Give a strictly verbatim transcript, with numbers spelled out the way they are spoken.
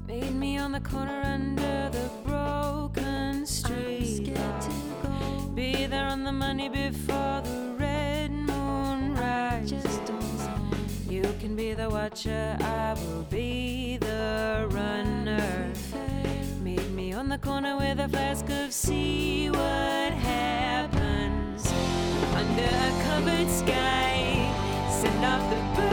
Meet me on the corner under the broken street. Be there on the money before the red moon rises. You can be the watcher, I will be the runner. Meet me on the corner with a flask of see what happens. Under a covered sky, send off the birds.